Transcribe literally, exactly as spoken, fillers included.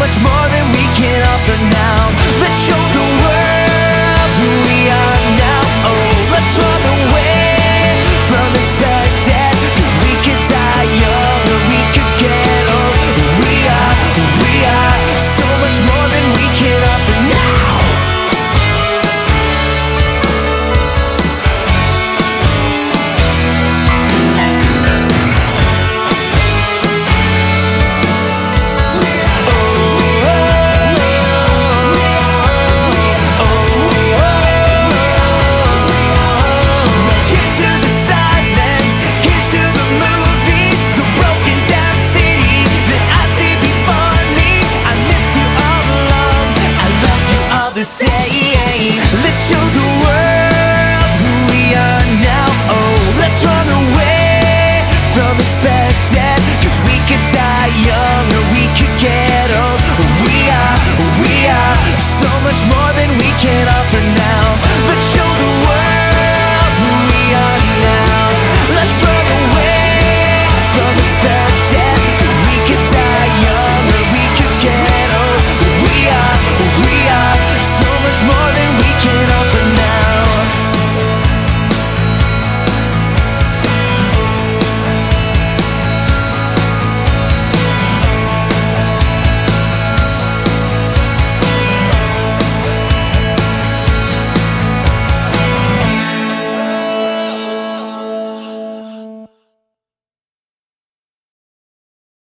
much more than we can offer now. Let's show the world who we are now. Oh, let's run away from expected, 'cause we could die young or we could get old. We are, we are so much more than we can offer now. Let's show the world who we are now. Oh, let's run away from expected, 'cause we could die young or we could get old. We are, we are so much more than we can offer